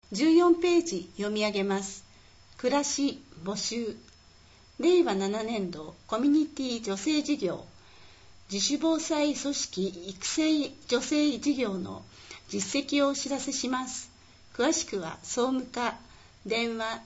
14ページ読み上げます。暮らし募集。令和7年度コミュニティ女性事業自主防災組織育成女性事業の実績をお知らせします。詳しくは総務課電話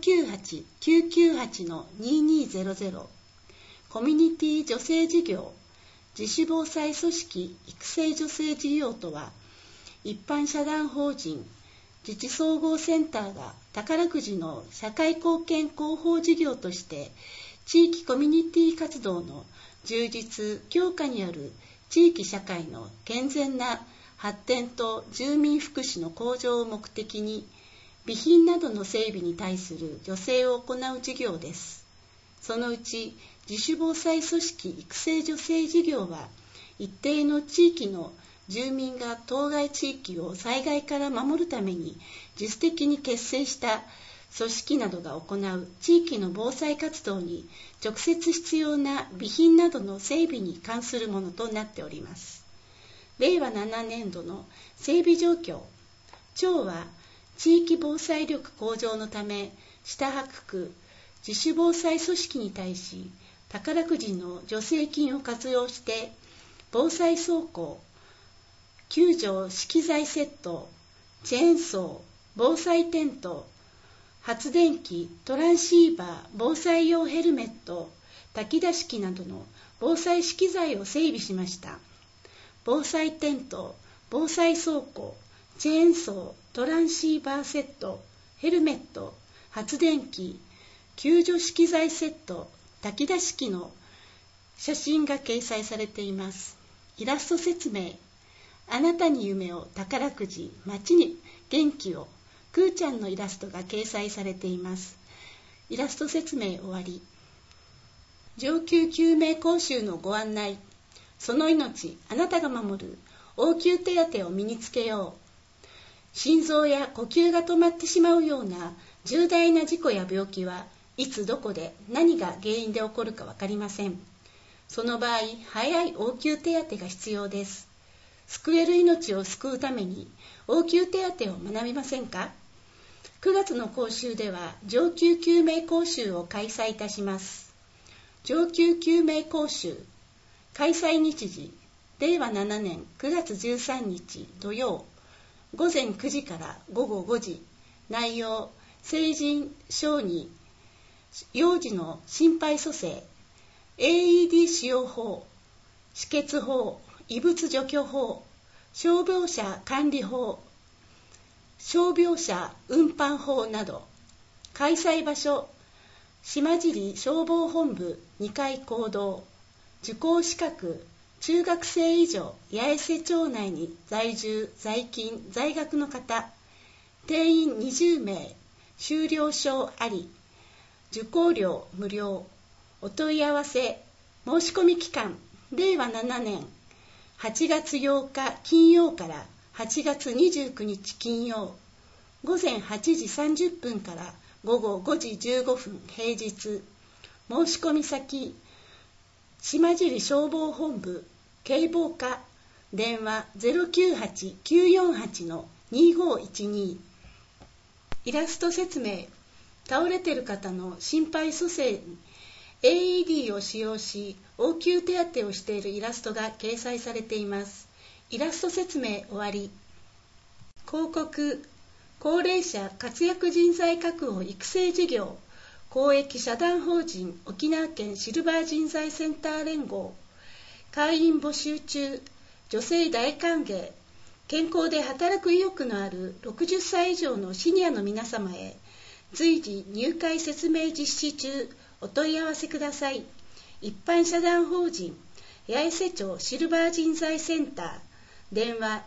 098-998-2200 コミュニティ女性事業自主防災組織育成女性事業とは、一般社団法人自治総合センターが宝くじの社会貢献広報事業として地域コミュニティ活動の充実強化による地域社会の健全な発展と住民福祉の向上を目的に備品などの整備に対する助成を行う事業です。そのうち自主防災組織育成女性事業は、一定の地域の住民が当該地域を災害から守るために自主的に結成した組織などが行う地域の防災活動に直接必要な備品などの整備に関するものとなっております。令和7年度の整備状況。町は地域防災力向上のため下白区自主防災組織に対し宝くじの助成金を活用して防災倉庫救助資機材セット、チェーンソー、防災テント、発電機、トランシーバー、防災用ヘルメット、炊き出し機などの防災資機材を整備しました。防災テント、防災倉庫、チェーンソー、トランシーバーセット、ヘルメット、発電機、救助資機材セット、炊き出し機の写真が掲載されています。イラスト説明。あなたに夢を宝くじ、街に元気を、くーちゃんのイラストが掲載されています。イラスト説明終わり。上級救命講習のご案内。その命、あなたが守る応急手当を身につけよう。心臓や呼吸が止まってしまうような重大な事故や病気はいつどこで何が原因で起こるか分かりません。その場合、早い応急手当が必要です。救える命を救うために応急手当を学びませんか？ 9 月の講習では上級救命講習を開催いたします。上級救命講習開催日時、令和7年9月13日土曜午前9時から午後5時。内容、成人、小児、幼児の心肺蘇生、AED 使用法、止血法、異物除去法、傷病者管理法、傷病者運搬法など。開催場所、島尻消防本部2階講堂。受講資格、中学生以上八重瀬町内に在住在勤在学の方。定員20名、修了証あり。受講料無料。お問い合わせ。申し込み期間、令和7年8月8日金曜から8月29日金曜、午前8時30分から午後5時15分平日。申し込み先、島尻消防本部警防課電話 098-948-2512。イラスト説明。倒れている方の心肺蘇生にAED を使用し応急手当をしているイラストが掲載されています。イラスト説明終わり。広告、高齢者活躍人材確保育成事業公益社団法人沖縄県シルバー人材センター連合。会員募集中。女性大歓迎。健康で働く意欲のある60歳以上のシニアの皆様へ随時入会説明実施中。お問い合わせください。一般社団法人八重瀬町シルバー人材センター電話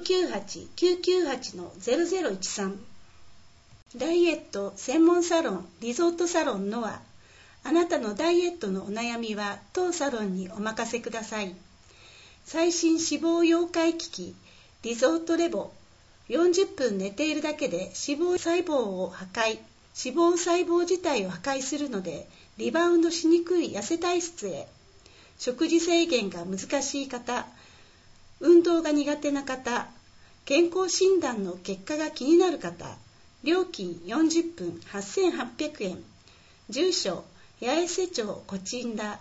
098-998-0013。ダイエット専門サロンリゾートサロンノア。あなたのダイエットのお悩みは当サロンにお任せください。最新脂肪溶解機器リゾートレボ。40分寝ているだけで脂肪細胞を破壊。脂肪細胞自体を破壊するのでリバウンドしにくい痩せ体質へ。食事制限が難しい方、運動が苦手な方、健康診断の結果が気になる方、 料金40分8800円。住所八重瀬町コチンダ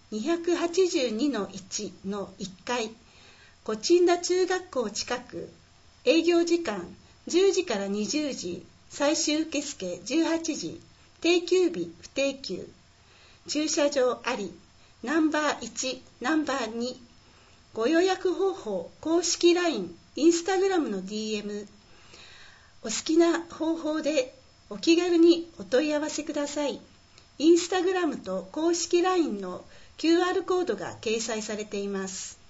282-1 の1階、コチンダ中学校近く。営業時間10時から20時、最終受付18時、定休日不定休。駐車場あり。ナンバー1、ナンバー2。ご予約方法、公式 LINE、インスタグラムの DM。お好きな方法でお気軽にお問い合わせください。インスタグラムと公式 LINE の QR コードが掲載されています。